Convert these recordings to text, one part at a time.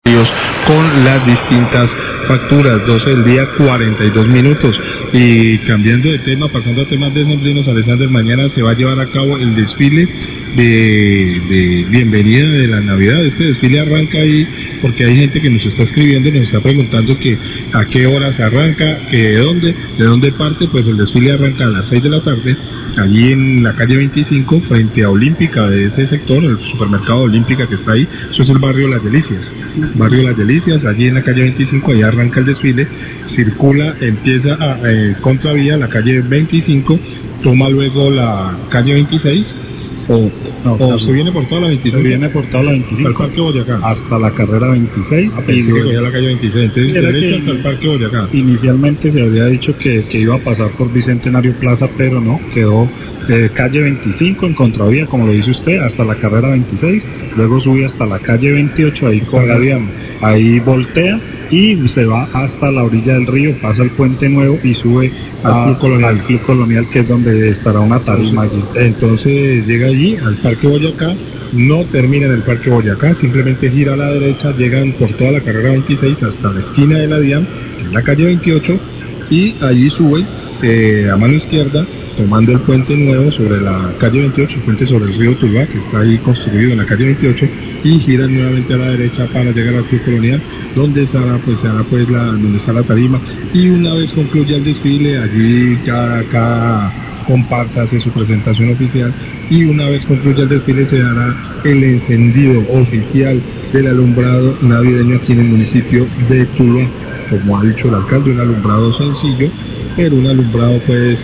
con las distintas facturas, 12 del día, 42 minutos. Y cambiando de tema, pasando a temas decembrinos, Alexander, mañana se va a llevar a cabo el desfile de bienvenida de la Navidad. Este desfile arranca ahí porque hay gente que nos está escribiendo, nos está preguntando que a qué hora se arranca, que de dónde parte. Pues el desfile arranca a las 6 de la tarde, allí en la calle 25, frente a Olímpica, de ese sector, el supermercado Olímpica que está ahí. Eso es el barrio Las Delicias. Barrio Las Delicias, allí en la calle 25, ahí arranca el desfile, circula, empieza a contravía, la calle 25, toma luego la calle 26, o se viene por toda la 26. Se viene por toda la 25. Hasta el Parque Boyacá. Hasta la carrera 26. Y luego ya la calle 26. Entonces, derecho hasta el Parque Boyacá. Inicialmente se había dicho que iba a pasar por Bicentenario Plaza, pero no, quedó calle 25 en contravía, como lo dice usted, hasta la carrera 26. Luego sube hasta la calle 28, ahí con la Diana. Ahí voltea y se va hasta la orilla del río, pasa el Puente Nuevo y sube al Club Colonial, que es donde estará una tarima allí. Entonces llega allí al Parque Boyacá, no termina en el Parque Boyacá, simplemente gira a la derecha, llegan por toda la carrera 26 hasta la esquina de la DIAN, en la calle 28, y allí sube a mano izquierda, tomando el Puente Nuevo sobre la calle 28, el puente sobre el río Tuluá, que está ahí construido en la calle 28, y giran nuevamente a la derecha para llegar al Club Colonial, donde estará donde está la tarima. Y una vez concluya el desfile, allí cada comparsa hace su presentación oficial, y una vez concluya el desfile se dará el encendido oficial del alumbrado navideño aquí en el municipio de Tuluá. Como ha dicho el alcalde, un alumbrado sencillo, pero un alumbrado pues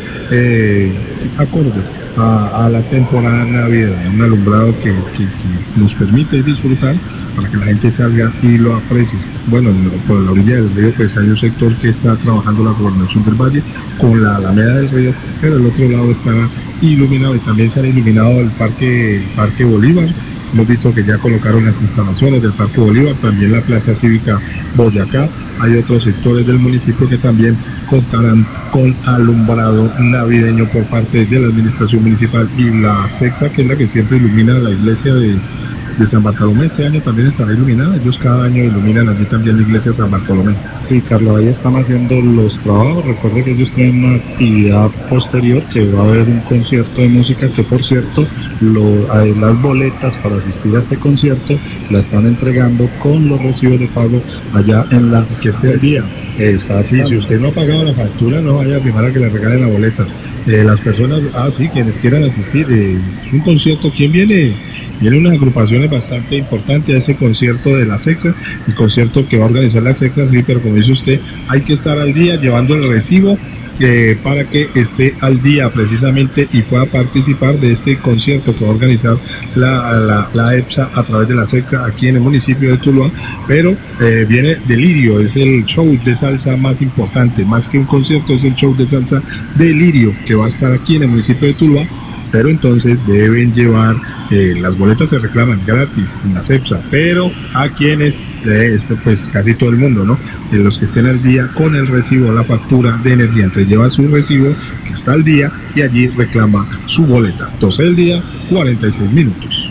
acorde a la temporada navideña, un alumbrado que nos permite disfrutar para que la gente salga y lo aprecie. Bueno, por la orilla del río pues hay un sector que está trabajando la gobernación del valle con la alameda del río, pero el otro lado estará iluminado, y también será iluminado el Parque Bolívar. Hemos visto que ya colocaron las instalaciones del Parque Bolívar, también la Plaza Cívica Boyacá. Hay otros sectores del municipio que también contarán con alumbrado navideño por parte de la administración municipal. Y la SEXA, que es la que siempre ilumina la iglesia de San Bartolomé, este año también estará iluminada. Ellos cada año iluminan allí también la iglesia de San Bartolomé. Sí, Carlos, ahí están haciendo los trabajos. Recuerde que ellos tienen una actividad posterior, que va a haber un concierto de música, que por cierto, las boletas para asistir a este concierto la están entregando con los recibos de pago allá en la que esté al día. Sí, si usted no ha pagado la factura, no vaya a firmar a que le regalen la boleta. Las personas, quienes quieran asistir, es un concierto. ¿Quién viene? Vienen unas agrupaciones bastante importantes a ese concierto de la SEXA, el concierto que va a organizar la SEXA, sí, pero como dice usted, hay que estar al día llevando el recibo para que esté al día precisamente y pueda participar de este concierto que va a organizar la EPSA a través de la SEXA aquí en el municipio de Tuluá. Pero viene Delirio, es el show de salsa más importante, más que un concierto, es el show de salsa Delirio que va a estar aquí en el municipio de Tuluá. Pero entonces deben llevar, las boletas se reclaman gratis en la CEPSA, pero a quienes, pues casi todo el mundo, ¿no? Los que estén al día con el recibo, la factura de energía, entonces lleva su recibo que está al día y allí reclama su boleta. 12 del día, 46 minutos.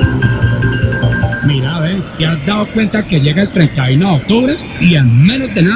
Mira, ¿te has dado cuenta que llega el 31 de octubre y en menos de nada